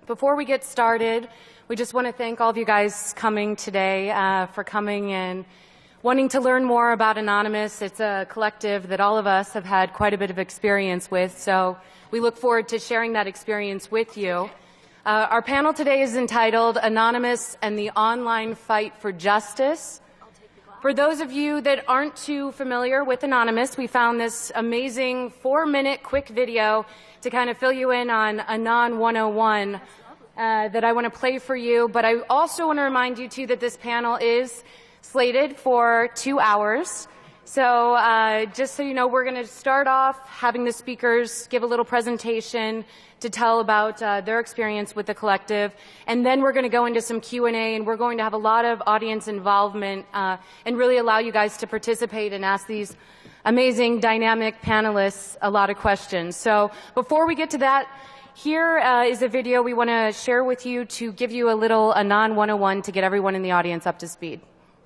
Before we get started, we just want to thank all of you guys coming today, for coming and wanting to learn more about Anonymous. It's a collective that all of us have had quite a bit of experience with, so we look forward to sharing that experience with you. Our panel today is entitled Anonymous and the Online Fight for Justice. For those of you that aren't too familiar with Anonymous, we found this amazing 4-minute quick video to kind of fill you in on Anon 101 that I want to play for you. But I also want to remind you, too, that this panel is slated for 2 hours. So just so you know, we're going to start off having the speakers give a little presentation to tell about their experience with the collective, and then we're going to go into some Q&A, and we're going to have a lot of audience involvement and really allow you guys to participate and ask these amazing, dynamic panelists a lot of questions. So before we get to that, here is a video we want to share with you to give you a little Anon 101 to get everyone in the audience up to speed.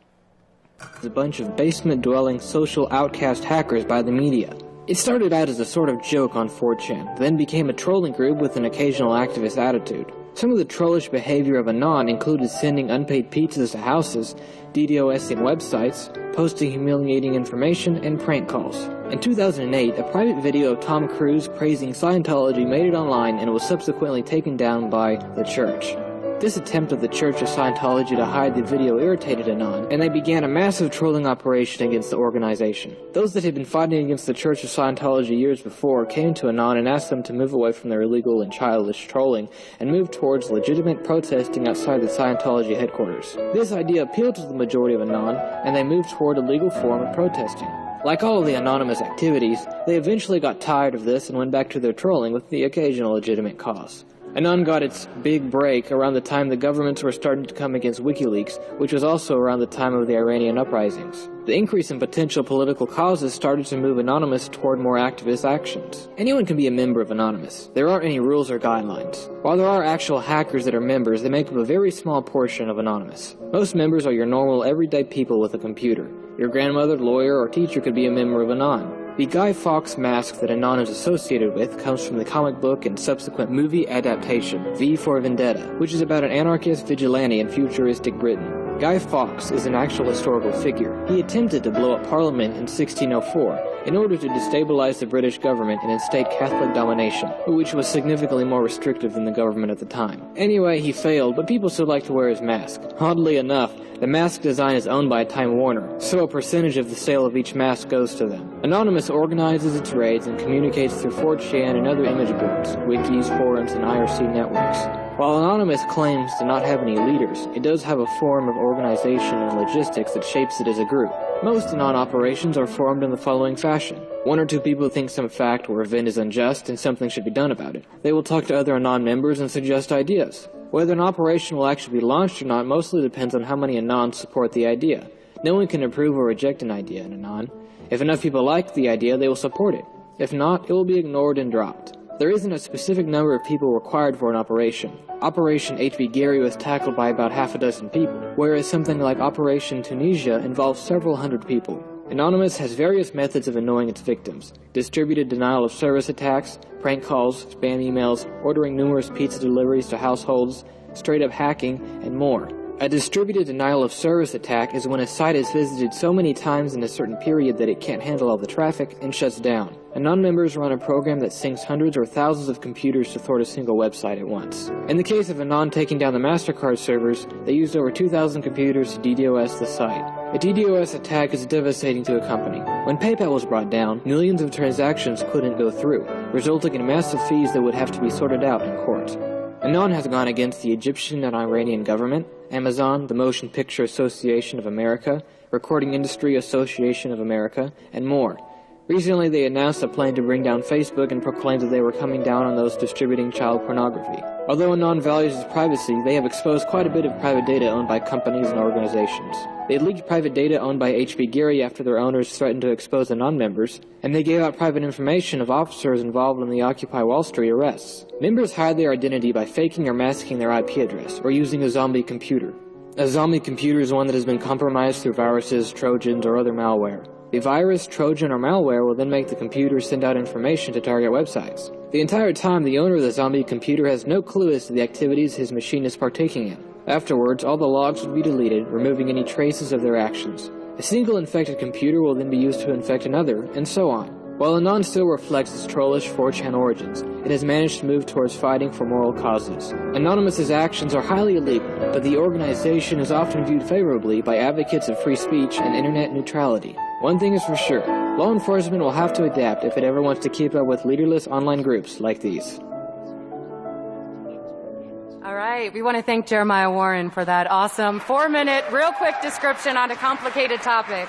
A bunch of basement-dwelling social outcast hackers by the media. It started out as a sort of joke on 4chan, then became a trolling group with an occasional activist attitude. Some of the trollish behavior of Anon included sending unpaid pizzas to houses, DDoSing websites, posting humiliating information, and prank calls. In 2008, a private video of Tom Cruise praising Scientology made it online and was subsequently taken down by the church. This attempt of the Church of Scientology to hide the video irritated Anon, and they began a massive trolling operation against the organization. Those that had been fighting against the Church of Scientology years before came to Anon and asked them to move away from their illegal and childish trolling and move towards legitimate protesting outside the Scientology headquarters. This idea appealed to the majority of Anon, and they moved toward a legal form of protesting. Like all of the anonymous activities, they eventually got tired of this and went back to their trolling with the occasional legitimate cause. Anon got its big break around the time the governments were starting to come against WikiLeaks, which was also around the time of the Iranian uprisings. The increase in potential political causes started to move Anonymous toward more activist actions. Anyone can be a member of Anonymous. There aren't any rules or guidelines. While there are actual hackers that are members, they make up a very small portion of Anonymous. Most members are your normal, everyday people with a computer. Your grandmother, lawyer, or teacher could be a member of Anon. The Guy Fawkes mask that Anon is associated with comes from the comic book and subsequent movie adaptation, V for Vendetta, which is about an anarchist vigilante in futuristic Britain. Guy Fawkes is an actual historical figure. He attempted to blow up Parliament in 1604 in order to destabilize the British government and instate Catholic domination, which was significantly more restrictive than the government at the time. Anyway, he failed, but people still like to wear his mask. Oddly enough, the mask design is owned by Time Warner, so a percentage of the sale of each mask goes to them. Anonymous organizes its raids and communicates through 4chan and other image boards, wikis, forums, and IRC networks. While Anonymous claims to not have any leaders, it does have a form of organization and logistics that shapes it as a group. Most Anon operations are formed in the following fashion. 1 or 2 people think some fact or event is unjust and something should be done about it. They will talk to other Anon members and suggest ideas. Whether an operation will actually be launched or not mostly depends on how many Anons support the idea. No one can approve or reject an idea in Anon. If enough people like the idea, they will support it. If not, it will be ignored and dropped. There isn't a specific number of people required for an operation. Operation HB Gary was tackled by about half a dozen people, whereas something like Operation Tunisia involves several hundred people. Anonymous has various methods of annoying its victims: distributed denial of service attacks, prank calls, spam emails, ordering numerous pizza deliveries to households, straight-up hacking, and more. A distributed denial of service attack is when a site is visited so many times in a certain period that it can't handle all the traffic and shuts down. Anon members run a program that syncs hundreds or thousands of computers to thwart a single website at once. In the case of Anon taking down the MasterCard servers, they used over 2,000 computers to DDoS the site. A DDoS attack is devastating to a company. When PayPal was brought down, millions of transactions couldn't go through, resulting in massive fees that would have to be sorted out in court. Anon has gone against the Egyptian and Iranian government, Amazon, the Motion Picture Association of America, Recording Industry Association of America, and more. Recently, they announced a plan to bring down Facebook and proclaimed that they were coming down on those distributing child pornography. Although Anon values its privacy, they have exposed quite a bit of private data owned by companies and organizations. They leaked private data owned by HB Gary after their owners threatened to expose Anon members, and they gave out private information of officers involved in the Occupy Wall Street arrests. Members hide their identity by faking or masking their IP address, or using a zombie computer. A zombie computer is one that has been compromised through viruses, trojans, or other malware. The virus, Trojan, or malware will then make the computer send out information to target websites. The entire time, the owner of the zombie computer has no clue as to the activities his machine is partaking in. Afterwards, all the logs would be deleted, removing any traces of their actions. A single infected computer will then be used to infect another, and so on. While Anon still reflects its trollish 4chan origins, it has managed to move towards fighting for moral causes. Anonymous's actions are highly illegal, but the organization is often viewed favorably by advocates of free speech and internet neutrality. One thing is for sure, law enforcement will have to adapt if it ever wants to keep up with leaderless online groups like these. All right, we want to thank Jeremiah Warren for that awesome 4-minute, real quick description on a complicated topic.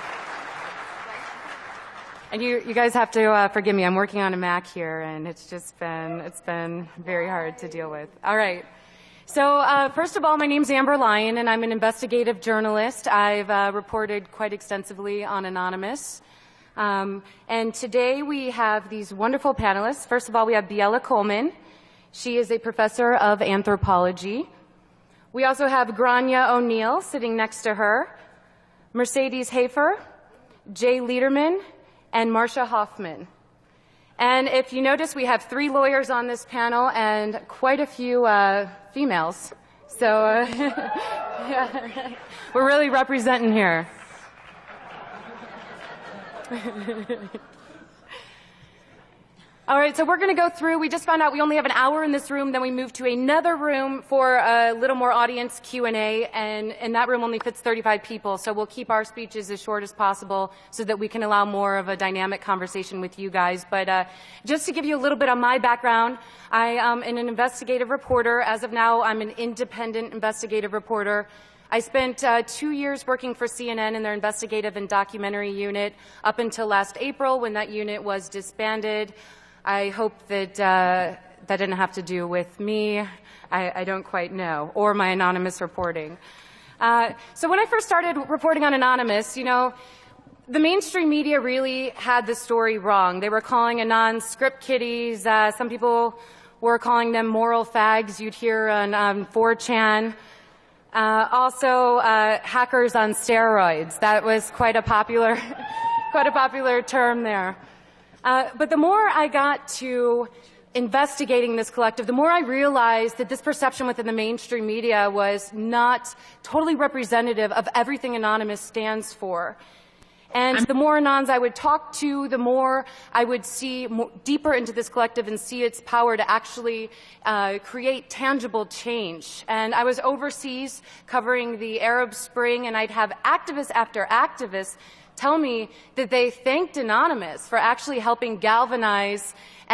And you guys have to forgive me. I'm working on a Mac here, and it's been very hard to deal with. All right. So first of all, my name's Amber Lyon, and I'm an investigative journalist. I've reported quite extensively on Anonymous. And today we have these wonderful panelists. First of all, we have Biella Coleman. She is a professor of anthropology. We also have Grania O'Neill sitting next to her, Mercedes Hafer, Jay Liederman, and Marcia Hoffman. And if you notice, we have 3 lawyers on this panel and quite a few females. So yeah, we're really representing here. All right, so we're going to go through. We just found out we only have an hour in this room. Then we move to another room for a little more audience Q&A, and that room only fits 35 people. So we'll keep our speeches as short as possible so that we can allow more of a dynamic conversation with you guys. But just to give you a little bit on my background, I am an investigative reporter. As of now, I'm an independent investigative reporter. I spent 2 years working for CNN in their investigative and documentary unit up until last April when that unit was disbanded. I hope that that didn't have to do with me. I don't quite know, or my anonymous reporting. So when I first started reporting on Anonymous, you know, the mainstream media really had the story wrong. They were calling Anon script kiddies. Some people were calling them moral fags. You'd hear on 4chan. Also, hackers on steroids. That was quite a popular, quite a popular term there. But the more I got to investigating this collective, the more I realized that this perception within the mainstream media was not totally representative of everything Anonymous stands for. And the more Anons I would talk to, the more I would see deeper into this collective and see its power to actually create tangible change. And I was overseas covering the Arab Spring, and I'd have activist after activist tell me that they thanked Anonymous for actually helping galvanize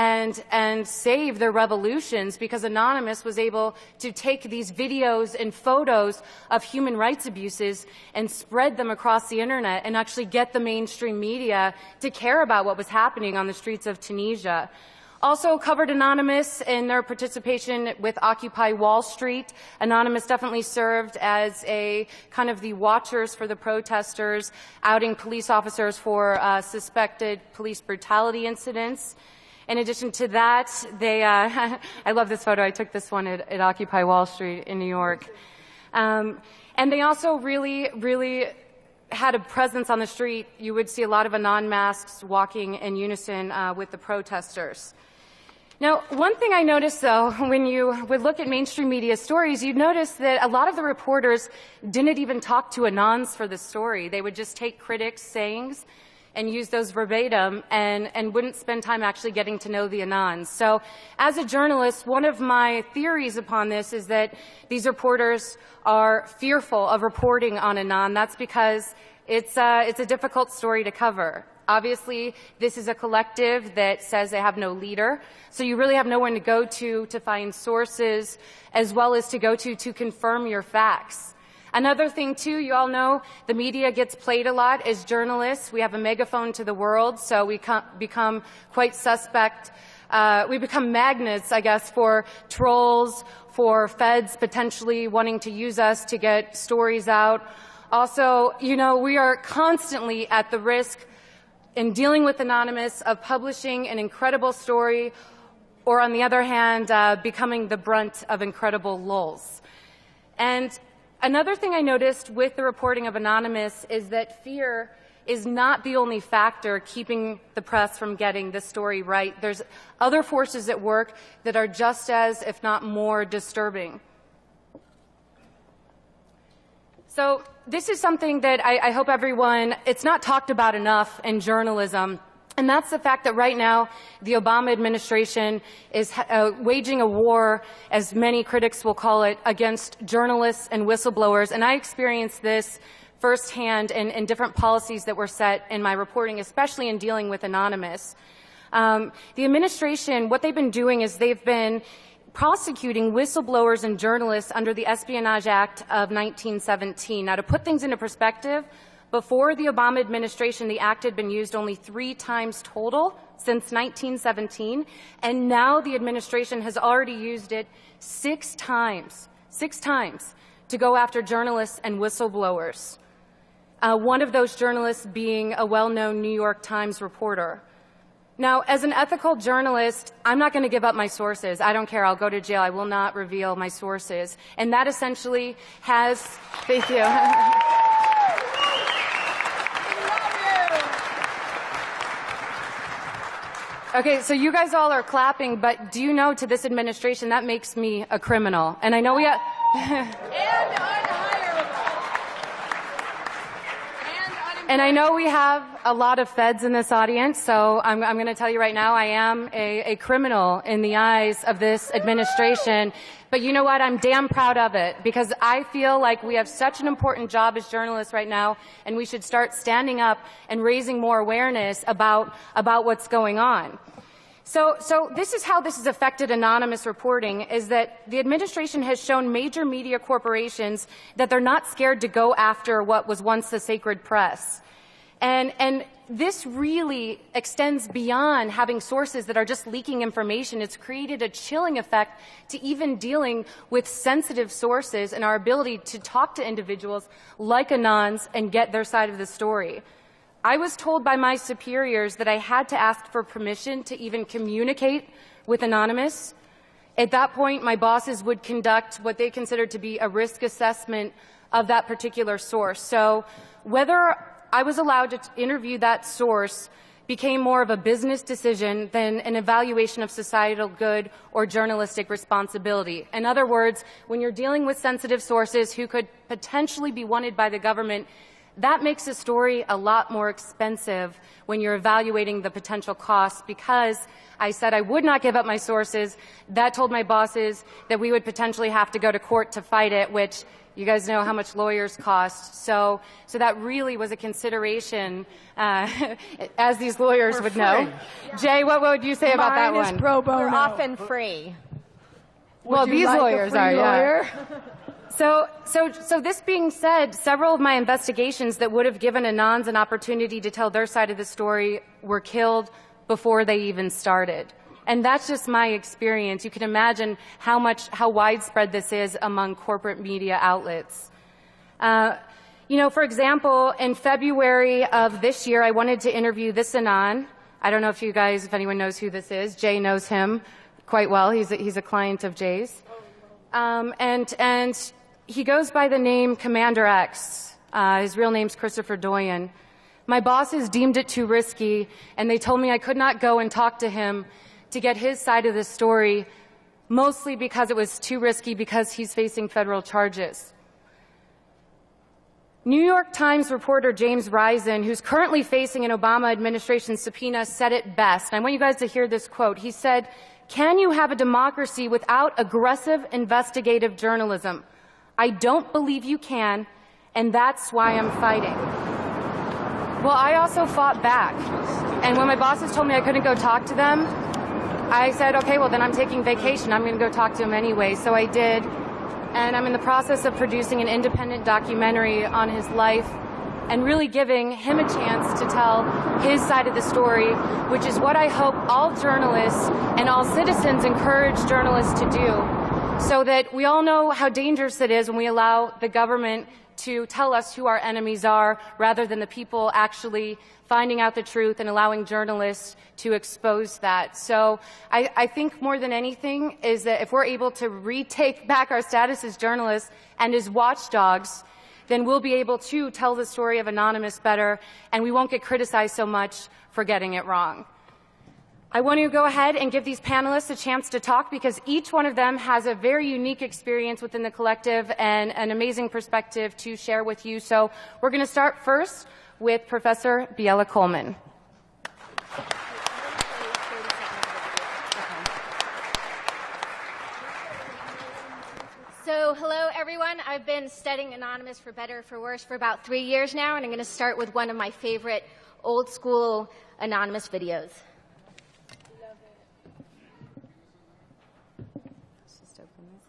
and save their revolutions, because Anonymous was able to take these videos and photos of human rights abuses and spread them across the internet and actually get the mainstream media to care about what was happening on the streets of Tunisia. Also covered Anonymous in their participation with Occupy Wall Street. Anonymous definitely served as a kind of the watchers for the protesters, outing police officers for suspected police brutality incidents. In addition to that, they, I love this photo. I took this one at Occupy Wall Street in New York. And they also really had a presence on the street. You would see a lot of Anon masks walking in unison with the protesters. Now, one thing I noticed, though, when you would look at mainstream media stories, you'd notice that a lot of the reporters didn't even talk to Anons for the story. They would just take critics' sayings and use those verbatim and wouldn't spend time actually getting to know the Anons. So as a journalist, one of my theories upon this is that these reporters are fearful of reporting on Anon. That's because it's a difficult story to cover. Obviously, this is a collective that says they have no leader, so you really have no one to go to find sources, as well as to go to confirm your facts. Another thing, too, you all know the media gets played a lot as journalists. We have a megaphone to the world, so we become quite suspect. We become magnets, I guess, for trolls, for feds potentially wanting to use us to get stories out. Also, you know, we are constantly at the risk in dealing with Anonymous of publishing an incredible story, or on the other hand, becoming the brunt of incredible lulls. And another thing I noticed with the reporting of Anonymous is that fear is not the only factor keeping the press from getting this story right. There's other forces at work that are just as, if not more, disturbing. So this is something that I hope everyone, it's not talked about enough in journalism, and that's the fact that right now the Obama administration is waging a war, as many critics will call it, against journalists and whistleblowers. And I experienced this firsthand in different policies that were set in my reporting, especially in dealing with Anonymous. The administration, what they've been doing is they've been prosecuting whistleblowers and journalists under the Espionage Act of 1917. Now, to put things into perspective, before the Obama administration, the act had been used only 3 times total since 1917, and now the administration has already used it 6 times to go after journalists and whistleblowers. One of those journalists being a well-known New York Times reporter. Now, as an ethical journalist, I'm not going to give up my sources. I don't care. I'll go to jail. I will not reveal my sources. And that essentially has, thank you. Okay, so you guys all are clapping, but do you know, to this administration, that makes me a criminal. And I know we have... And I know we have a lot of feds in this audience, so I'm going to tell you right now, I am a criminal in the eyes of this administration. But you know what? I'm damn proud of it, because I feel like we have such an important job as journalists right now, and we should start standing up and raising more awareness about what's going on. So this is how this has affected anonymous reporting, is that the administration has shown major media corporations that they're not scared to go after what was once the sacred press. And this really extends beyond having sources that are just leaking information. It's created a chilling effect to even dealing with sensitive sources and our ability to talk to individuals like Anons and get their side of the story. I was told by my superiors that I had to ask for permission to even communicate with Anonymous. At that point, my bosses would conduct what they considered to be a risk assessment of that particular source. So whether I was allowed to interview that source became more of a business decision than an evaluation of societal good or journalistic responsibility. In other words, when you're dealing with sensitive sources who could potentially be wanted by the government, that makes a story a lot more expensive when you're evaluating the potential costs, because I said I would not give up my sources. That told my bosses that we would potentially have to go to court to fight it, which you guys know how much lawyers cost. So that really was a consideration, as these lawyers would know. Yeah. Jay, what would you say about that one? Mine is pro bono. We're often free. Well, these like lawyers are, lawyer? yeah. So this being said, several of my investigations that would have given Anons an opportunity to tell their side of the story were killed before they even started. And that's just my experience. You can imagine how widespread this is among corporate media outlets. You know, for example, in February of this year, I wanted to interview this Anon. I don't know if anyone knows who this is. Jay knows him quite well. He's a client of Jay's. And he goes by the name Commander X. His real name's Christopher Doyen. My bosses deemed it too risky, and they told me I could not go and talk to him to get his side of the story, mostly because it was too risky, because he's facing federal charges. New York Times reporter James Risen, who's currently facing an Obama administration subpoena, said it best. And I want you guys to hear this quote. He said, "Can you have a democracy without aggressive investigative journalism? I don't believe you can, and that's why I'm fighting." Well, I also fought back. And when my bosses told me I couldn't go talk to them, I said, okay, well, then I'm taking vacation. I'm going to go talk to him anyway. So I did. And I'm in the process of producing an independent documentary on his life and really giving him a chance to tell his side of the story, which is what I hope all journalists and all citizens encourage journalists to do, so that we all know how dangerous it is when we allow the government to tell us who our enemies are, rather than the people actually finding out the truth and allowing journalists to expose that. So I think more than anything is that if we're able to retake back our status as journalists and as watchdogs, then we'll be able to tell the story of Anonymous better, and we won't get criticized so much for getting it wrong. I want to go ahead and give these panelists a chance to talk because each one of them has a very unique experience within the collective and an amazing perspective to share with you. So we're going to start first with Professor Biella Coleman. So, hello everyone. I've been studying Anonymous for better or for worse for about 3 years now, and I'm going to start with one of my favorite old school Anonymous videos. Let's just open this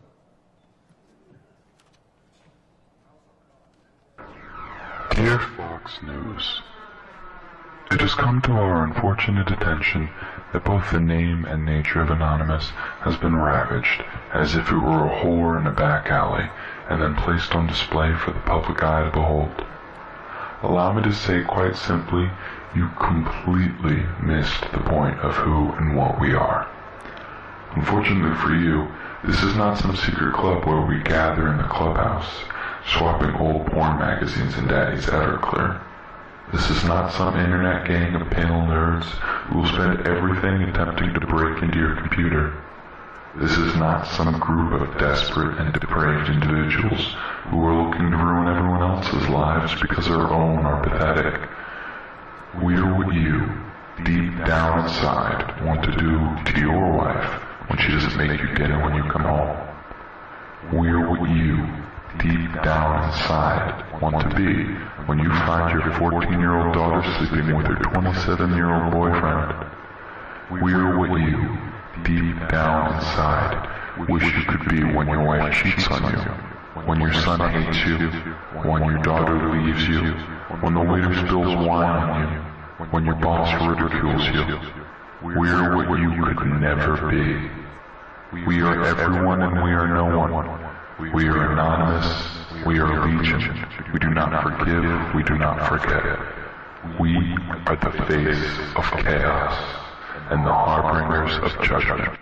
up. Dear Fox News, it has come to our unfortunate attention that both the name and nature of Anonymous has been ravaged, as if it were a whore in a back alley, and then placed on display for the public eye to behold. Allow me to say quite simply, you completely missed the point of who and what we are. Unfortunately for you, this is not some secret club where we gather in the clubhouse, swapping old porn magazines and Daddy's Everclear. This is not some internet gang of panel nerds who will spend everything attempting to break into your computer. This is not some group of desperate and depraved individuals who are looking to ruin everyone else's lives because our own are pathetic. We are what you, deep down inside, want to do to your wife when she doesn't make you dinner when you come home. We are what you, deep down inside, want to be when you find your 14-year-old daughter sleeping with her 27-year-old boyfriend. We are what you, deep down inside, wish you could be when your wife cheats on you, when your son hates you, when your daughter leaves you, when the waiter spills wine on you, when your boss ridicules you. We are what you could never be. We are everyone and we are no one. We are Anonymous, we are Legion. We do not forgive, we do not forget. We are the face of chaos and the harbingers of judgment.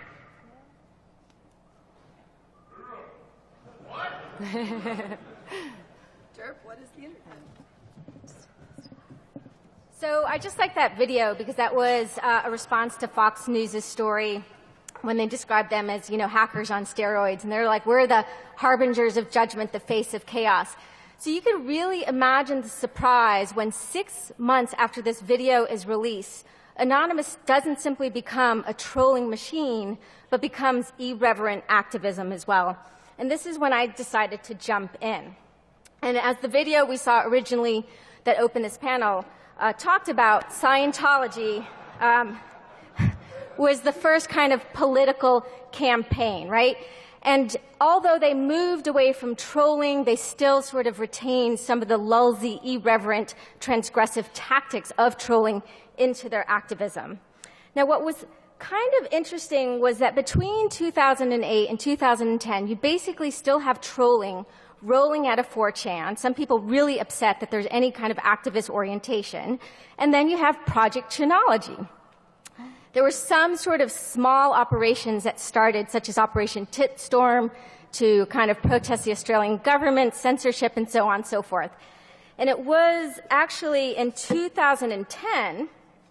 Derp, what is the internet? So I just like that video because that was a response to Fox News' story when they described them as, hackers on steroids. And they're like, we're the harbingers of judgment, the face of chaos. So you can really imagine the surprise when 6 months after this video is released, Anonymous doesn't simply become a trolling machine, but becomes irreverent activism as well. And this is when I decided to jump in. And as the video we saw originally that opened this panel talked about, Scientology was the first kind of political campaign, right? And although they moved away from trolling, they still sort of retained some of the lulzy, irreverent, transgressive tactics of trolling into their activism. Now, what was kind of interesting was that between 2008 and 2010, you basically still have trolling rolling out of 4chan. Some people really upset that there's any kind of activist orientation. And then you have Project Chinology. There were some sort of small operations that started, such as Operation Titstorm, to kind of protest the Australian government, censorship, and so on and so forth. And it was actually in 2010,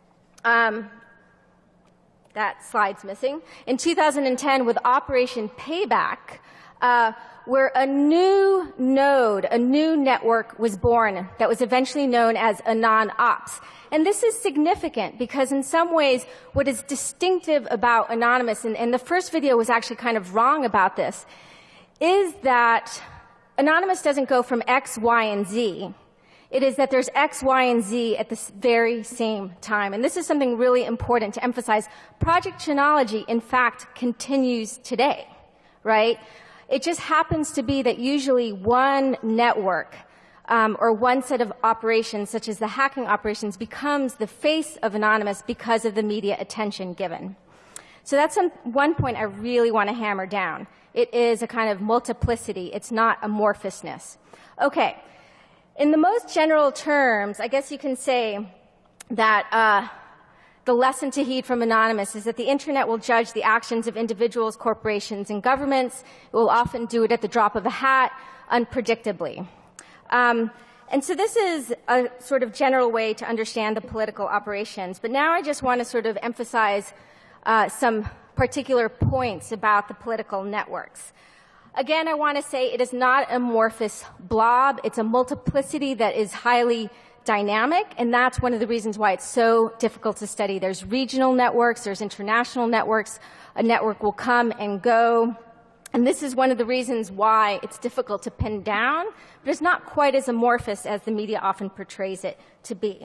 that slide's missing, in 2010 with Operation Payback, where a new node, a new network was born that was eventually known as AnonOps. And this is significant because in some ways what is distinctive about Anonymous, and the first video was actually kind of wrong about this, is that Anonymous doesn't go from X, Y, and Z. It is that there's X, Y, and Z at the very same time. And this is something really important to emphasize. Project Chinology, in fact, continues today, right? It just happens to be that usually one network or one set of operations, such as the hacking operations, becomes the face of Anonymous because of the media attention given. So that's one point I really want to hammer down. It is a kind of multiplicity. It's not amorphousness. Okay. In the most general terms, I guess you can say that the lesson to heed from Anonymous is that the Internet will judge the actions of individuals, corporations, and governments. It will often do it at the drop of a hat, unpredictably. And so this is a sort of general way to understand the political operations. But now I just want to sort of emphasize some particular points about the political networks. Again, I want to say it is not an amorphous blob. It's a multiplicity that is highly dynamic, and that's one of the reasons why it's so difficult to study. There's regional networks, there's international networks. A network will come and go. And this is one of the reasons why it's difficult to pin down, but it's not quite as amorphous as the media often portrays it to be.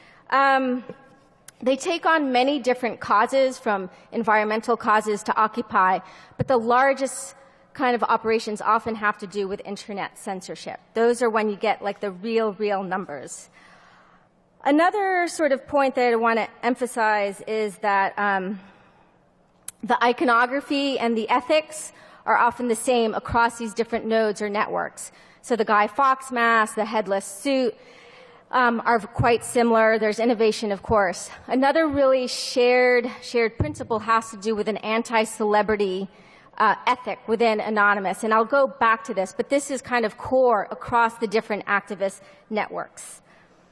They take on many different causes, from environmental causes to Occupy, but the largest kind of operations often have to do with internet censorship. Those are when you get like the real numbers. Another sort of point that I want to emphasize is that the iconography and the ethics are often the same across these different nodes or networks. So the Guy Fawkes mask, the headless suit, are quite similar. There's innovation, of course. Another really shared principle has to do with an anti-celebrity ethic within Anonymous. And I'll go back to this, but this is kind of core across the different activist networks.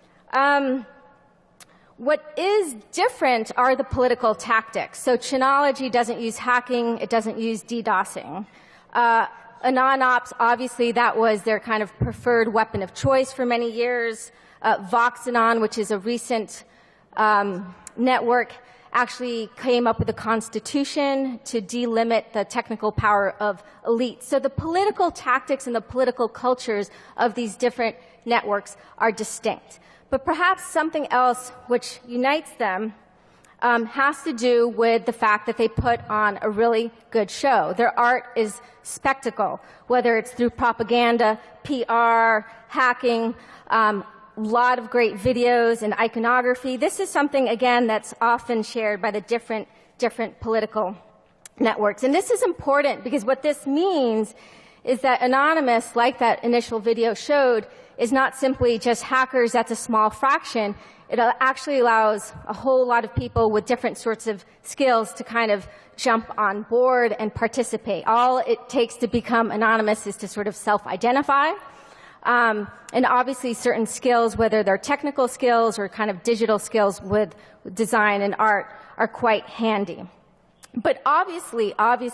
What is different are the political tactics. So Chinology doesn't use hacking. It doesn't use DDoSing. AnonOps, obviously, that was their kind of preferred weapon of choice for many years. VoxAnon, which is a recent network, actually came up with a constitution to delimit the technical power of elites. So the political tactics and the political cultures of these different networks are distinct. But perhaps something else which unites them has to do with the fact that they put on a really good show. Their art is spectacle, whether it's through propaganda, PR, hacking, lot of great videos and iconography. This is something, again, that's often shared by the different political networks. And this is important because what this means is that Anonymous, like that initial video showed, is not simply just hackers. That's a small fraction. It actually allows a whole lot of people with different sorts of skills to kind of jump on board and participate. All it takes to become Anonymous is to sort of self-identify. And obviously certain skills, whether they're technical skills or kind of digital skills with design and art, are quite handy. But obviously,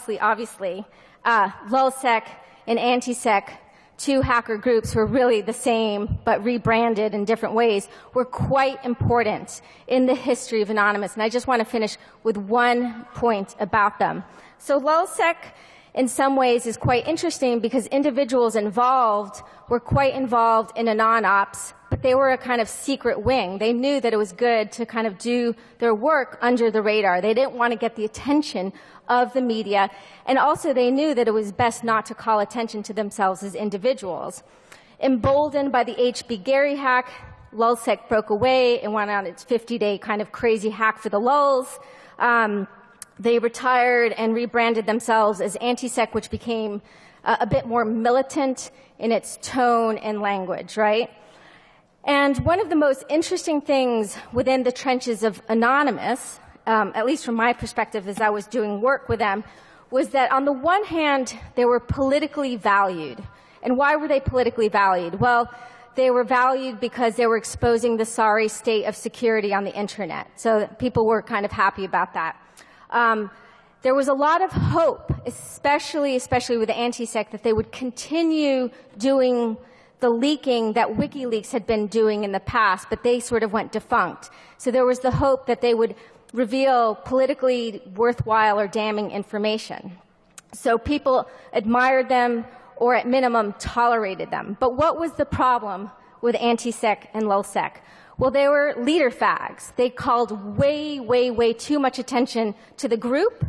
LulzSec and AntiSec, two hacker groups who are really the same but rebranded in different ways, were quite important in the history of Anonymous. And I just want to finish with one point about them. So LulzSec, in some ways, is quite interesting because individuals involved were quite involved in AnonOps, but they were a kind of secret wing. They knew that it was good to kind of do their work under the radar. They didn't want to get the attention of the media, and also they knew that it was best not to call attention to themselves as individuals. Emboldened by the HB Gary hack, LulzSec broke away and went on its 50-day kind of crazy hack for the lulz. They retired and rebranded themselves as AntiSec, which became a bit more militant in its tone and language, right? And one of the most interesting things within the trenches of Anonymous, at least from my perspective as I was doing work with them, was that on the one hand, they were politically valued. And why were they politically valued? Well, they were valued because they were exposing the sorry state of security on the internet. So people were kind of happy about that. There was a lot of hope, especially with AntiSec, that they would continue doing the leaking that WikiLeaks had been doing in the past, but they sort of went defunct. So there was the hope that they would reveal politically worthwhile or damning information. So people admired them, or at minimum tolerated them. But what was the problem with AntiSec and LulzSec? Well, they were leader fags. They called way too much attention to the group,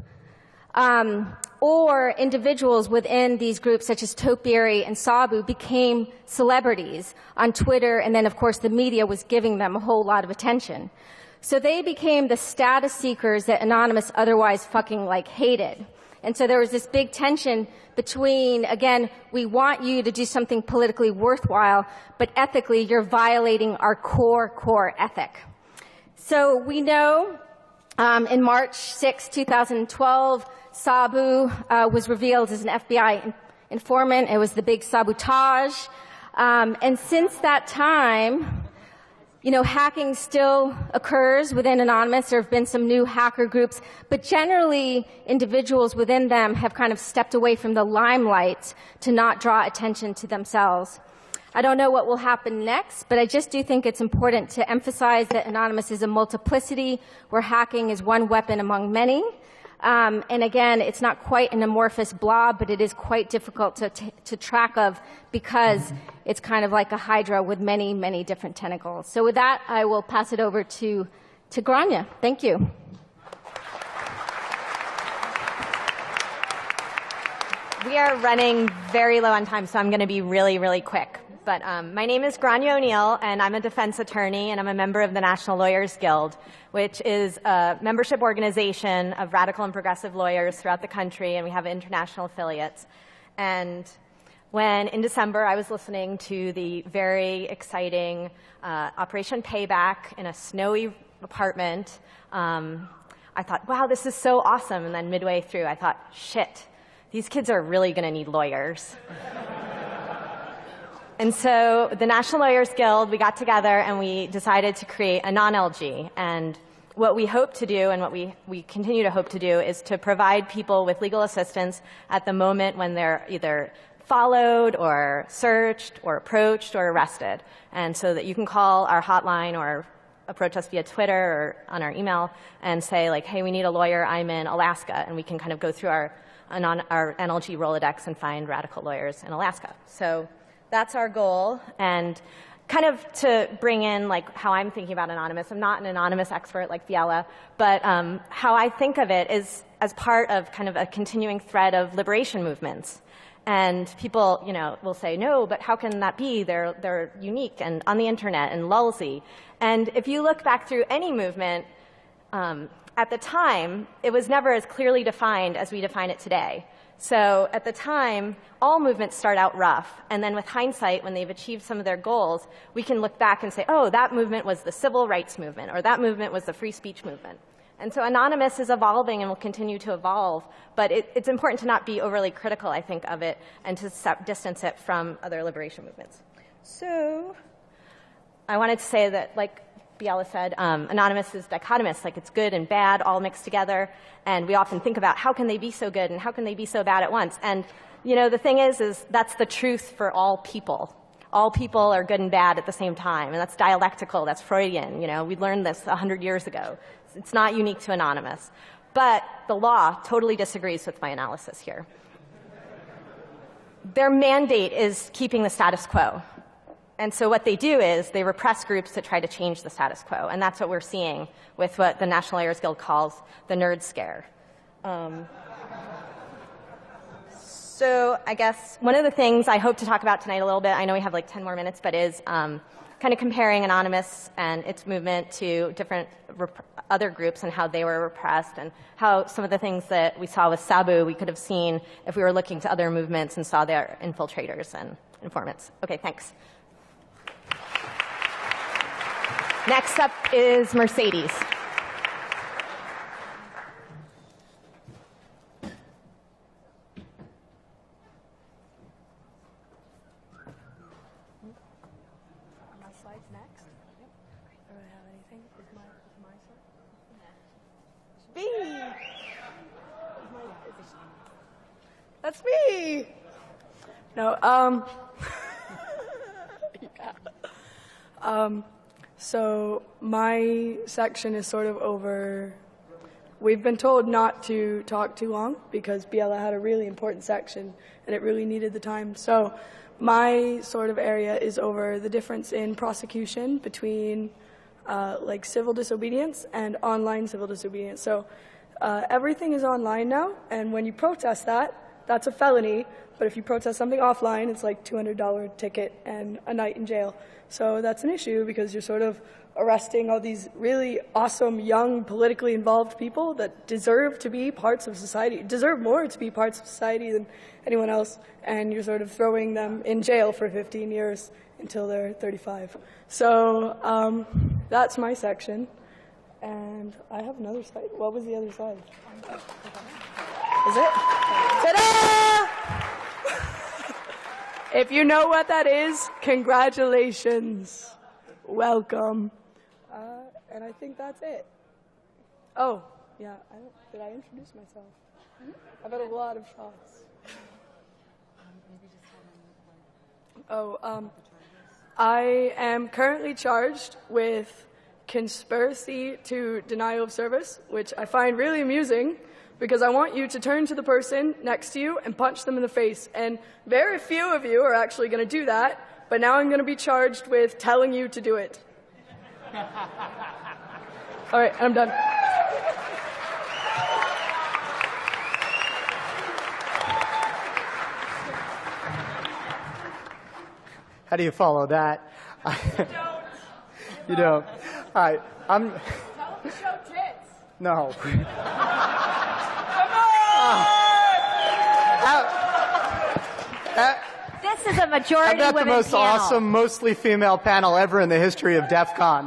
or individuals within these groups, such as Topiary and Sabu, became celebrities on Twitter, and then, of course, the media was giving them a whole lot of attention. So they became the status seekers that Anonymous otherwise fucking, hated. And so there was this big tension between, again, we want you to do something politically worthwhile, but ethically you're violating our core ethic. So we know in March 6, 2012, Sabu was revealed as an FBI informant. It was the big sabotage. And since that time, you know, hacking still occurs within Anonymous. There have been some new hacker groups, but generally individuals within them have kind of stepped away from the limelight to not draw attention to themselves. I don't know what will happen next, but I just do think it's important to emphasize that Anonymous is a multiplicity where hacking is one weapon among many. And again, it's not quite an amorphous blob, but it is quite difficult to track of because it's kind of like a hydra with many, many different tentacles. So with that, I will pass it over to Grania. Thank you. We are running very low on time, so I'm going to be really, really quick. But my name is Grania O'Neill, and I'm a defense attorney, and I'm a member of the National Lawyers Guild, which is a membership organization of radical and progressive lawyers throughout the country, and we have international affiliates. And when, in December, I was listening to the very exciting Operation Payback in a snowy apartment, I thought, wow, this is so awesome. And then midway through, I thought, shit, these kids are really going to need lawyers. And so the National Lawyers Guild, we got together and we decided to create a non-LG. And what we hope to do and what we continue to hope to do is to provide people with legal assistance at the moment when they're either followed or searched or approached or arrested. And so that you can call our hotline or approach us via Twitter or on our email and say, like, hey, we need a lawyer, I'm in Alaska. And we can kind of go through our NLG Rolodex and find radical lawyers in Alaska. So that's our goal. And kind of to bring in like how I'm thinking about Anonymous, I'm not an Anonymous expert like Biela, but how I think of it is as part of kind of a continuing thread of liberation movements. And people, you know, will say, no, but how can that be? They're unique and on the internet and lulzy. And if you look back through any movement, at the time, it was never as clearly defined as we define it today. So at the time, all movements start out rough, and then with hindsight, when they've achieved some of their goals, we can look back and say, oh, that movement was the civil rights movement, or that movement was the free speech movement. And so Anonymous is evolving and will continue to evolve, but it's important to not be overly critical, I think, of it, and to distance it from other liberation movements. So I wanted to say that, like Biela said, Anonymous is dichotomous, like it's good and bad all mixed together, and we often think about how can they be so good and how can they be so bad at once. And, you know, the thing is that's the truth for all people. All people are good and bad at the same time, and that's dialectical, that's Freudian, you know, we learned this 100 years ago. It's not unique to Anonymous. But the law totally disagrees with my analysis here. Their mandate is keeping the status quo. And so what they do is they repress groups to try to change the status quo. And that's what we're seeing with what the National Lawyers Guild calls the nerd scare. So I guess one of the things I hope to talk about tonight a little bit, I know we have like 10 more minutes, but is kind of comparing Anonymous and its movement to different other groups and how they were repressed and how some of the things that we saw with Sabu we could have seen if we were looking to other movements and saw their infiltrators and informants. Okay, thanks. Next up is Mercedes. That's me. No, so my section is sort of over. We've been told not to talk too long because Biela had a really important section and it really needed the time. So my sort of area is over the difference in prosecution between like civil disobedience and online civil disobedience. So everything is online now, and when you protest that, that's a felony, but if you protest something offline, it's like $200 ticket and a night in jail. So that's an issue because you're sort of arresting all these really awesome, young, politically involved people that deserve to be parts of society, deserve more to be parts of society than anyone else, and you're sort of throwing them in jail for 15 years until they're 35. So that's my section. And I have another side. What was the other side? Is it? Ta-da! If you know what that is, congratulations. Welcome. And I think that's it. Oh, yeah. Did I introduce myself? I've had a lot of shots. I am currently charged with conspiracy to denial of service, which I find really amusing because I want you to turn to the person next to you and punch them in the face. And very few of you are actually going to do that, but now I'm going to be charged with telling you to do it. All right, I'm done. How do you follow that? You don't. All right, Tell them to show tits. No. Come on! This is a majority I've got the women most panel. awesome, mostly female panel ever in the history of DEF CON.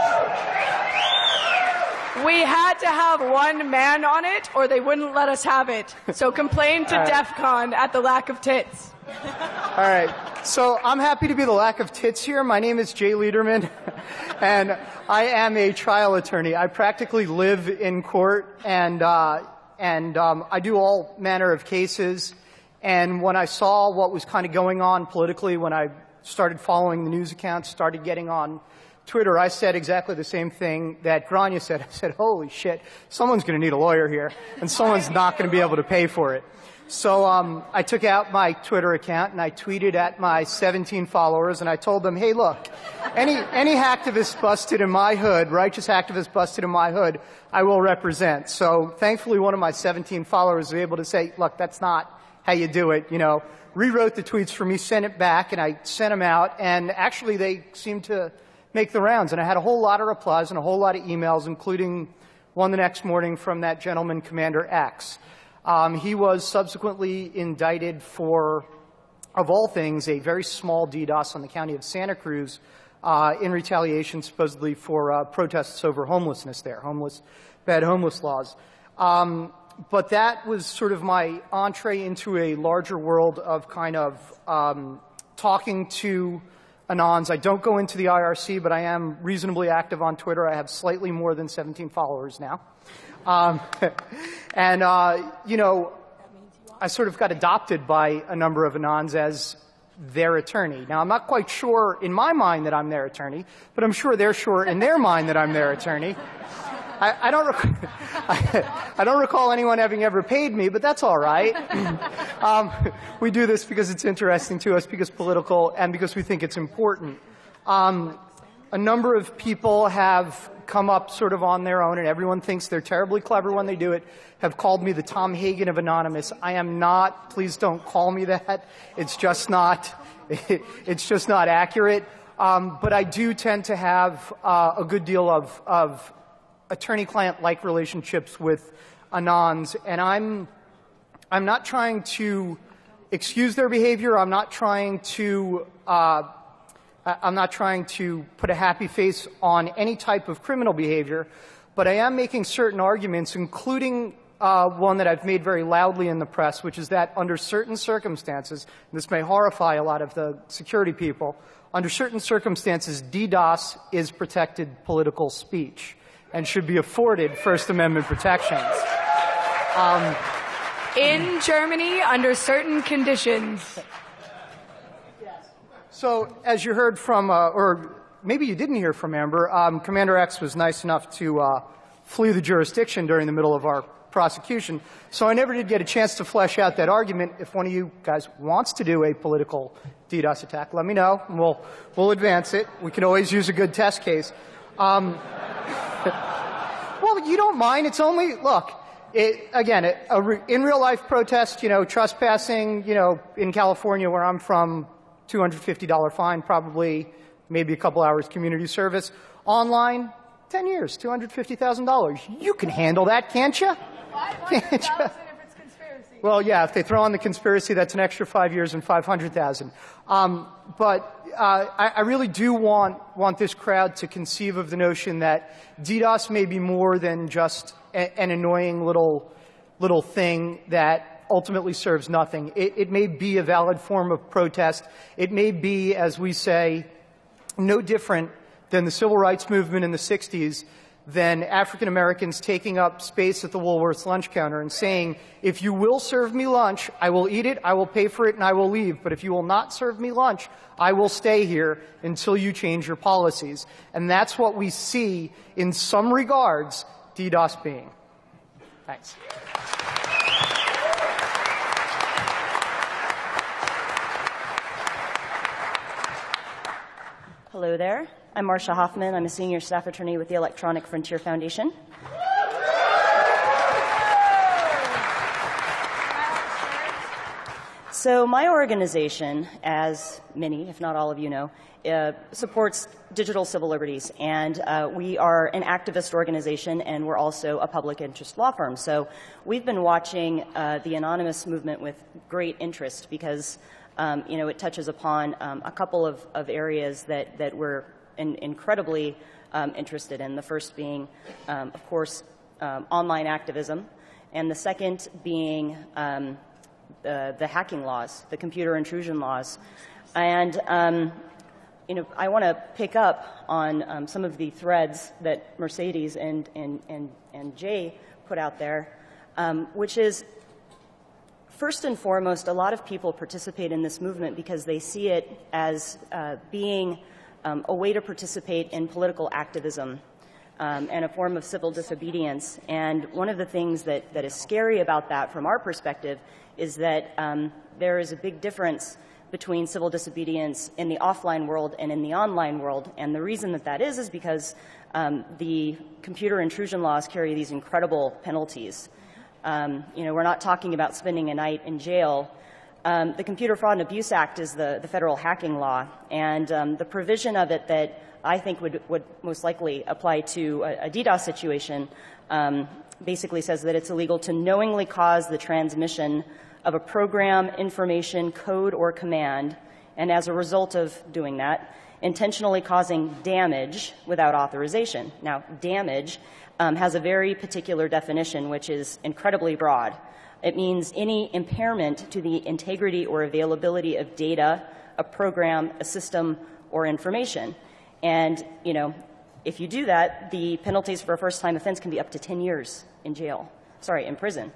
We had to have one man on it, or they wouldn't let us have it. So complain to DEF CON at the lack of tits. All right. So I'm happy to be the lack of tits here. My name is Jay Lederman, and I am a trial attorney. I practically live in court, and I do all manner of cases. And when I saw what was kind of going on politically, when I started following the news accounts, started getting on Twitter, I said exactly the same thing that Grania said. I said, holy shit, someone's going to need a lawyer here, and someone's not going to be able to pay for it. So I took out my Twitter account and I tweeted at my 17 followers and I told them, hey, look, any hacktivist busted in my hood, righteous hacktivist busted in my hood, I will represent. So thankfully one of my 17 followers was able to say, look, that's not how you do it, you know. Rewrote the tweets for me, sent it back, and I sent them out, and actually they seemed to make the rounds. And I had a whole lot of replies and a whole lot of emails, including one the next morning from that gentleman, Commander X. He was subsequently indicted for, of all things, a very small DDoS on the county of Santa Cruz in retaliation supposedly for protests over homelessness there, bad homeless laws. But that was sort of my entree into a larger world of kind of talking to Anons. I don't go into the IRC, but I am reasonably active on Twitter. I have slightly more than 17 followers now. You know, I sort of got adopted by a number of Anons as their attorney. Now, I'm not quite sure in my mind that I'm their attorney, but I'm sure they're sure in their mind that I'm their attorney. I don't recall anyone having ever paid me, but that's all right. We do this because it's interesting to us, because political, and because we think it's important. A number of people have come up sort of on their own, and everyone thinks they're terribly clever when they do it, have called me the Tom Hagen of Anonymous. I am not. Please don't call me that. It's just not accurate. But I do tend to have a good deal of attorney-client-like relationships with Anons, and I'm not trying to excuse their behavior. I'm not trying to put a happy face on any type of criminal behavior, but I am making certain arguments, including one that I've made very loudly in the press, which is that under certain circumstances, and this may horrify a lot of the security people, under certain circumstances, DDoS is protected political speech and should be afforded First Amendment protections. In Germany, under certain conditions. So, as you heard from, or maybe you didn't hear from Amber, Commander X was nice enough to flee the jurisdiction during the middle of our prosecution. So I never did get a chance to flesh out that argument. If one of you guys wants to do a political DDoS attack, let me know, and we'll advance it. We can always use a good test case. Well, you don't mind. It's only, look, in real life protest, trespassing, in California where I'm from, $250 fine, probably maybe a couple hours community service. Online, 10 years, $250,000. You can handle that, can't you? $500,000 if it's conspiracy. Well, yeah, if they throw on the conspiracy, that's an extra 5 years and $500,000. I really do want this crowd to conceive of the notion that DDoS may be more than just an annoying little thing that ultimately serves nothing. It may be a valid form of protest. It may be, as we say, no different than the civil rights movement in the 60s, than African Americans taking up space at the Woolworths lunch counter and saying, if you will serve me lunch, I will eat it, I will pay for it, and I will leave. But if you will not serve me lunch, I will stay here until you change your policies. And that's what we see, in some regards, DDoS being. Thanks. Hello there. I'm Marcia Hoffman. I'm a senior staff attorney with the Electronic Frontier Foundation. So my organization, as many, if not all of you know, supports digital civil liberties. And we are an activist organization, and we're also a public interest law firm. So we've been watching the anonymous movement with great interest because it touches upon a couple of areas that we're incredibly interested in. The first being, of course, online activism, and the second being the hacking laws, the computer intrusion laws. And I want to pick up on some of the threads that Mercedes and Jay put out there, which is, first and foremost, a lot of people participate in this movement because they see it as being a way to participate in political activism and a form of civil disobedience. And one of the things that is scary about that from our perspective is that there is a big difference between civil disobedience in the offline world and in the online world. And the reason that is because the computer intrusion laws carry these incredible penalties. We're not talking about spending a night in jail. The Computer Fraud and Abuse Act is the federal hacking law, and the provision of it that I think would most likely apply to a DDoS situation basically says that it's illegal to knowingly cause the transmission of a program, information, code, or command, and as a result of doing that, intentionally causing damage without authorization. Now, damage has a very particular definition, which is incredibly broad. It means any impairment to the integrity or availability of data, a program, a system, or information. And, if you do that, the penalties for a first-time offense can be up to 10 years in prison.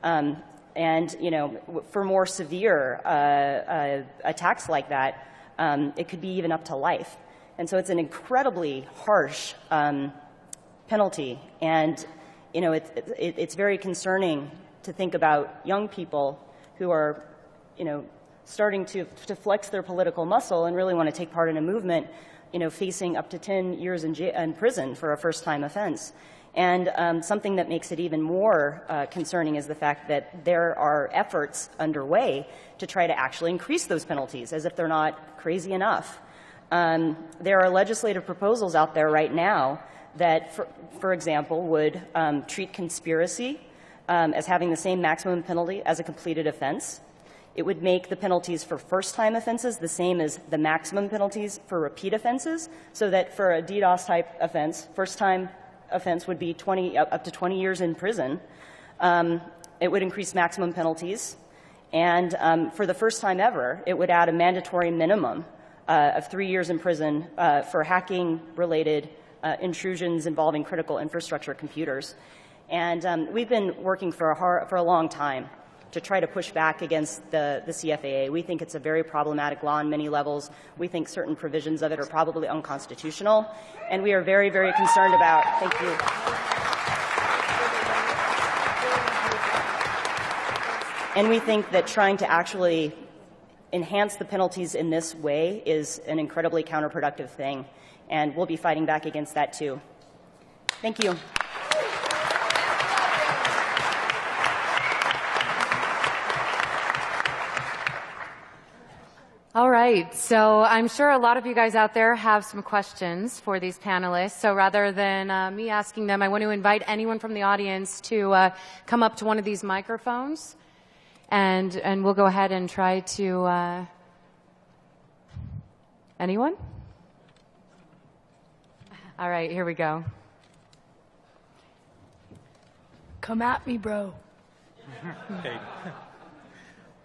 For more severe attacks like that, it could be even up to life. And so it's an incredibly harsh penalty. And, it's very concerning to think about young people who are, starting to flex their political muscle and really want to take part in a movement, facing up to 10 years in prison for a first-time offense. And something that makes it even more concerning is the fact that there are efforts underway to try to actually increase those penalties, as if they're not crazy enough. There are legislative proposals out there right now that, for example, would treat conspiracy as having the same maximum penalty as a completed offense. It would make the penalties for first-time offenses the same as the maximum penalties for repeat offenses, so that for a DDoS-type offense, first-time offense would be up to 20 years in prison. It would increase maximum penalties. And for the first time ever, it would add a mandatory minimum of 3 years in prison for hacking-related intrusions involving critical infrastructure computers. And we've been working for a long time to try to push back against the CFAA. We think it's a very problematic law on many levels. We think certain provisions of it are probably unconstitutional. And we are very, very concerned about, thank you. And we think that trying to actually enhance the penalties in this way is an incredibly counterproductive thing. And we'll be fighting back against that too. Thank you. All right, so I'm sure a lot of you guys out there have some questions for these panelists. So rather than me asking them, I want to invite anyone from the audience to come up to one of these microphones, and we'll go ahead and try to. Anyone? All right, here we go. Come at me, bro. Hey.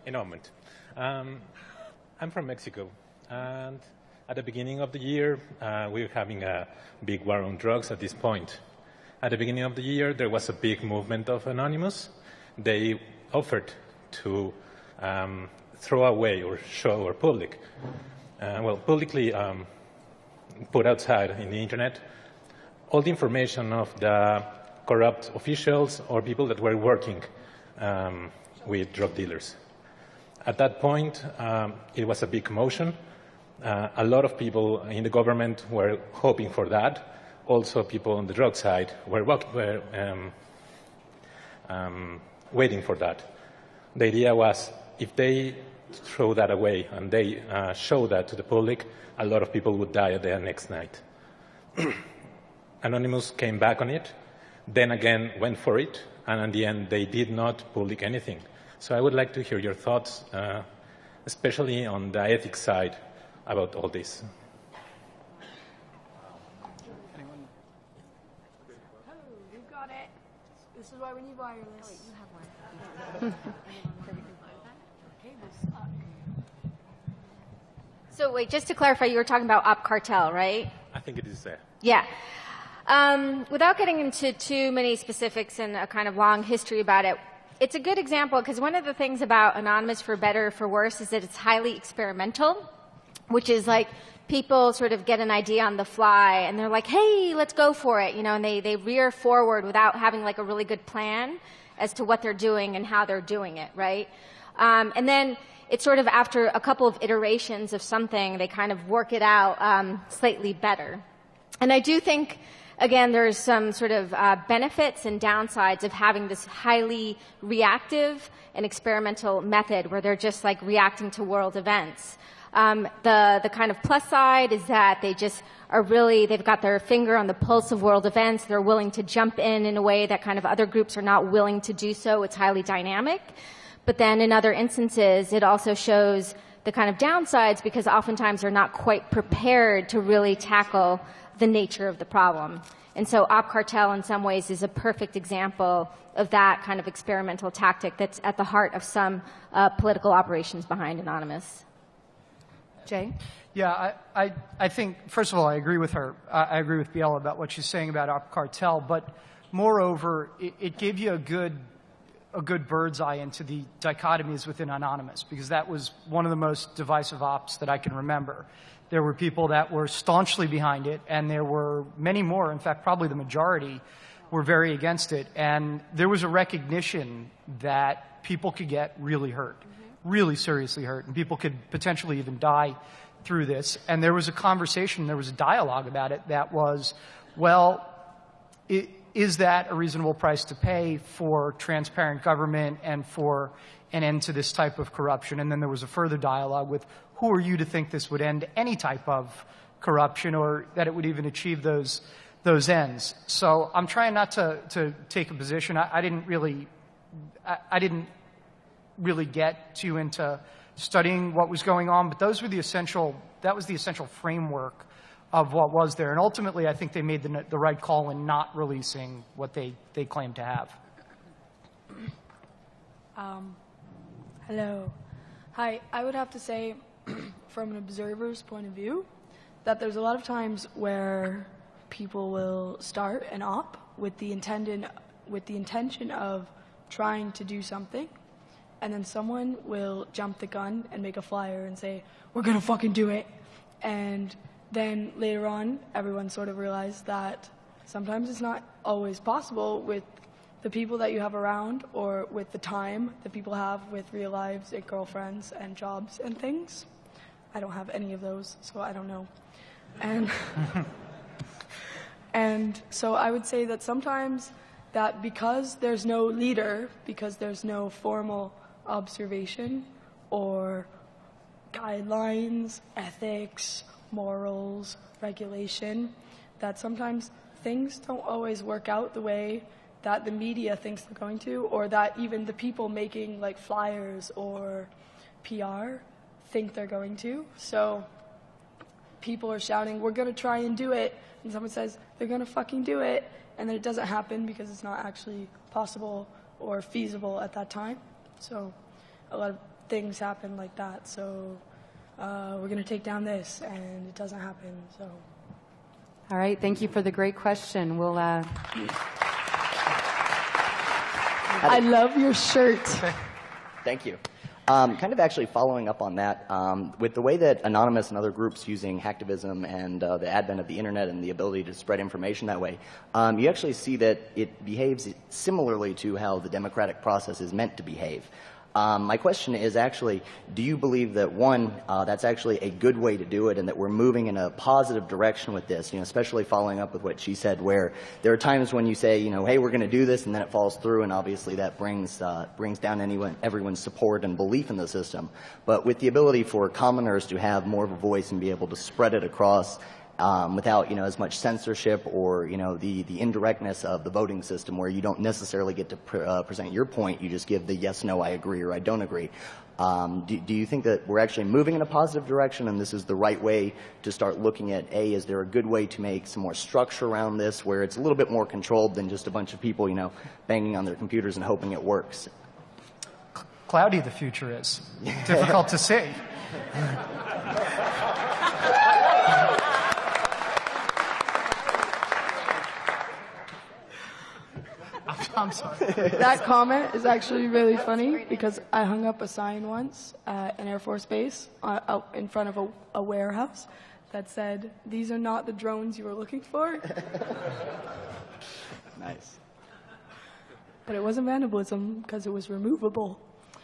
a moment. I'm from Mexico, and at the beginning of the year, we're having a big war on drugs at this point. At the beginning of the year, there was a big movement of Anonymous. They offered to throw away or show or publicly put outside in the internet all the information of the corrupt officials or people that were working with drug dealers. At that point, it was a big commotion. A lot of people in the government were hoping for that. Also, people on the drug side were waiting for that. The idea was, if they throw that away and they show that to the public, a lot of people would die the next night. Anonymous came back on it, then again went for it, and in the end they did not public anything. So I would like to hear your thoughts, especially on the ethics side, about all this. Oh, you got it. This is why we need wireless. Oh, wait, you have one. So wait, just to clarify, you were talking about Op Cartel, right? I think it is there. Yeah. Without getting into too many specifics and a kind of long history about it, it's a good example because one of the things about Anonymous, for better or for worse, is that it's highly experimental, which is like people sort of get an idea on the fly and they're like, hey, let's go for it, you know, and they rear forward without having like a really good plan as to what they're doing and how they're doing it, right? And then it's sort of after a couple of iterations of something, they kind of work it out slightly better. And I do think, again, there's some sort of benefits and downsides of having this highly reactive and experimental method where they're just like reacting to world events. The kind of plus side is that they just are really, they've got their finger on the pulse of world events. They're willing to jump in a way that kind of other groups are not willing to do so. It's highly dynamic. But then in other instances, it also shows the kind of downsides because oftentimes they're not quite prepared to really tackle the nature of the problem. And so Op Cartel in some ways is a perfect example of that kind of experimental tactic that's at the heart of some political operations behind Anonymous. Jay? Yeah, I think, first of all, I agree with her. I agree with Biela about what she's saying about Op Cartel, but moreover, it gave you a good bird's eye into the dichotomies within Anonymous, because that was one of the most divisive ops that I can remember. There were people that were staunchly behind it, and there were many more, in fact, probably the majority, were very against it. And there was a recognition that people could get really hurt, really seriously hurt, and people could potentially even die through this. And there was a conversation, there was a dialogue about it that was, well, is that a reasonable price to pay for transparent government and for an end to this type of corruption? And then there was a further dialogue with, who are you to think this would end any type of corruption or that it would even achieve those ends? So I'm trying not to take a position. I didn't really get too into studying what was going on, but that was the essential framework of what was there. And ultimately, I think they made the right call in not releasing what they claimed to have. Hello. Hi. I would have to say, from an observer's point of view, that there's a lot of times where people will start an op with the intention of trying to do something, and then someone will jump the gun and make a flyer and say, we're gonna fucking do it. And then later on, everyone sort of realized that sometimes it's not always possible with the people that you have around or with the time that people have with real lives and girlfriends and jobs and things. I don't have any of those, so I don't know. And so I would say that sometimes that because there's no leader, because there's no formal observation or guidelines, ethics, morals, regulation, that sometimes things don't always work out the way that the media thinks they're going to, or that even the people making like flyers or PR think they're going to. So people are shouting, we're going to try and do it, and someone says, they're going to fucking do it, and then it doesn't happen because it's not actually possible or feasible at that time. So a lot of things happen like that. So we're going to take down this, and it doesn't happen. So. All right. Thank you for the great question. We'll. I love your shirt. Thank you. Kind of actually following up on that, with the way that Anonymous and other groups using hacktivism and the advent of the internet and the ability to spread information that way, you actually see that it behaves similarly to how the democratic process is meant to behave. My question is actually, do you believe that, one, that's actually a good way to do it and that we're moving in a positive direction with this, especially following up with what she said, where there are times when you say, hey, we're going to do this, and then it falls through, and obviously that brings down everyone's support and belief in the system. But with the ability for commoners to have more of a voice and be able to spread it across without, as much censorship or, the indirectness of the voting system where you don't necessarily get to present your point. You just give the yes, no, I agree, or I don't agree. Do you think that we're actually moving in a positive direction and this is the right way to start looking at, is there a good way to make some more structure around this where it's a little bit more controlled than just a bunch of people, banging on their computers and hoping it works? Cloudy the future is. Difficult to see. I'm sorry. That comment is actually really funny because I hung up a sign once at an Air Force base out in front of a warehouse that said, "These are not the drones you were looking for." Nice. But it wasn't vandalism because it was removable.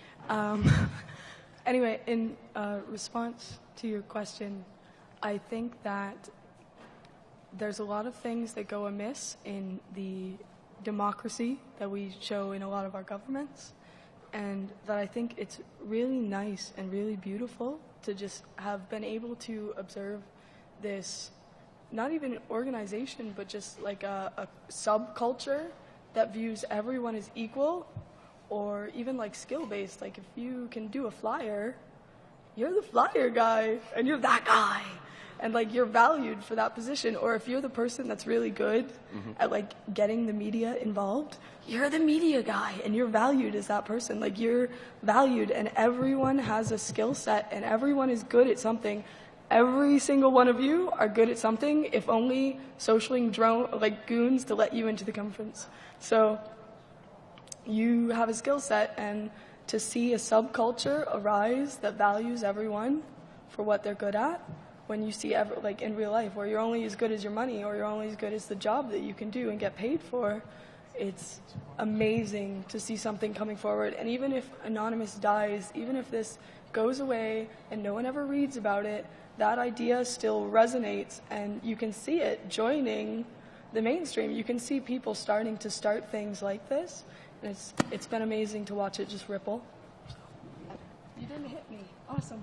Anyway, in response to your question, I think that there's a lot of things that go amiss in the democracy that we show in a lot of our governments, and that I think it's really nice and really beautiful to just have been able to observe this, not even an organization, but just like a subculture that views everyone as equal, or even like skill-based. Like if you can do a flyer, you're the flyer guy, and you're that guy. And like you're valued for that position. Or if you're the person that's really good at like getting the media involved, you're the media guy and you're valued as that person. Like you're valued, and everyone has a skill set and everyone is good at something. Every single one of you are good at something, if only socialing goons to let you into the conference. So you have a skill set, and to see a subculture arise that values everyone for what they're good at, when you see in real life where you're only as good as your money, or you're only as good as the job that you can do and get paid for, it's amazing to see something coming forward. And even if Anonymous dies, even if this goes away and no one ever reads about it, that idea still resonates, and you can see it joining the mainstream. You can see people starting to start things like this, and it's been amazing to watch it just ripple. You didn't hit me. Awesome.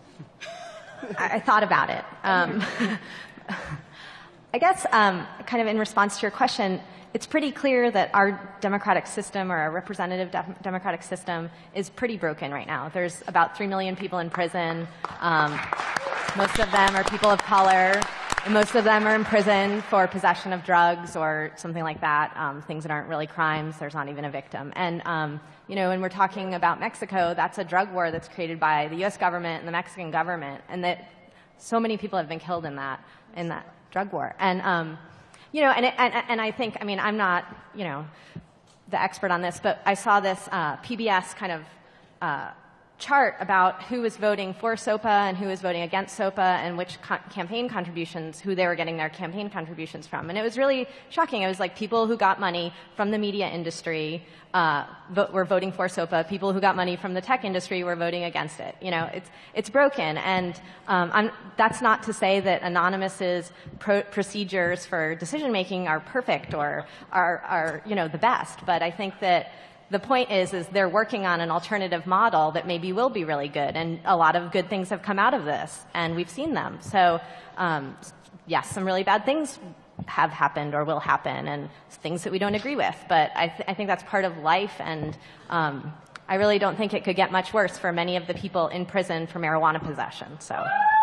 I thought about it. I guess kind of in response to your question, it's pretty clear that our democratic system, or our representative democratic system, is pretty broken right now. There's about 3 million people in prison. Most of them are people of color. And most of them are in prison for possession of drugs or something like that, things that aren't really crimes. There's not even a victim. And, when we're talking about Mexico, that's a drug war that's created by the U.S. government and the Mexican government, and that so many people have been killed in that drug war. And, and I think, I'm not, the expert on this, but I saw this PBS kind of chart about who was voting for SOPA and who was voting against SOPA, and which campaign contributions, who they were getting their campaign contributions from. And it was really shocking. It was like people who got money from the media industry were voting for SOPA. People who got money from the tech industry were voting against it. It's broken. And that's not to say that Anonymous's procedures for decision-making are perfect or are the best. But I think that the point is they're working on an alternative model that maybe will be really good, and a lot of good things have come out of this, and we've seen them. So, yes, some really bad things have happened or will happen, and things that we don't agree with. But I think that's part of life, and I really don't think it could get much worse for many of the people in prison for marijuana possession. So,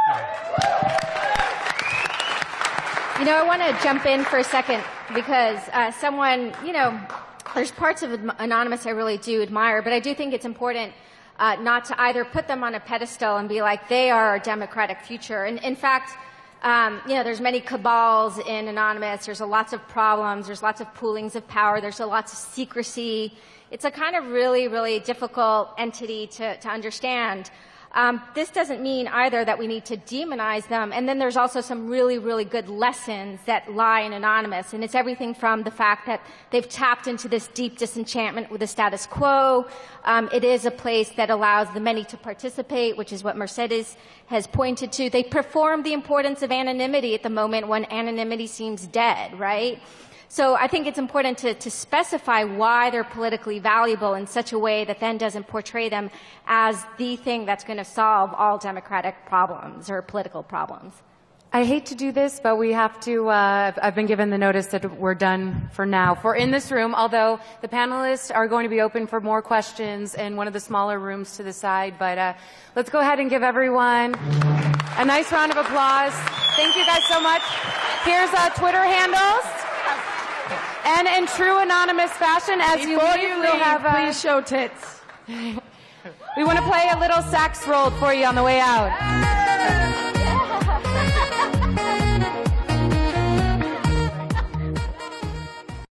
I want to jump in for a second because there's parts of Anonymous I really do admire, but I do think it's important not to either put them on a pedestal and be like, they are our democratic future. And in fact, there's many cabals in Anonymous. There's lots of problems. There's lots of poolings of power. There's lots of secrecy. It's a kind of really, really difficult entity to understand. This doesn't mean either that we need to demonize them. And then there's also some really, really good lessons that lie in Anonymous. And it's everything from the fact that they've tapped into this deep disenchantment with the status quo. It is a place that allows the many to participate, which is what Mercedes has pointed to. They perform the importance of anonymity at the moment when anonymity seems dead, right? So I think it's important to specify why they're politically valuable in such a way that then doesn't portray them as the thing that's going to solve all democratic problems or political problems. I hate to do this, but we have to, I've been given the notice that we're done for now. For in this room, although the panelists are going to be open for more questions in one of the smaller rooms to the side, but let's go ahead and give everyone a nice round of applause. Thank you guys so much. Here's Twitter handles. And in true Anonymous fashion, as you leave, we'll have please show tits. We want to play a little sax roll for you on the way out.